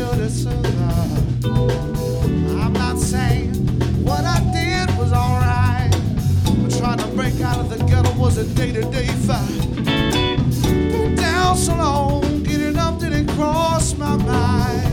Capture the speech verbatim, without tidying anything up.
should have survived. I'm not saying what I did was alright, but trying to break out of the ghetto was a day-to-day fight. Been down so long, getting up didn't cross my mind.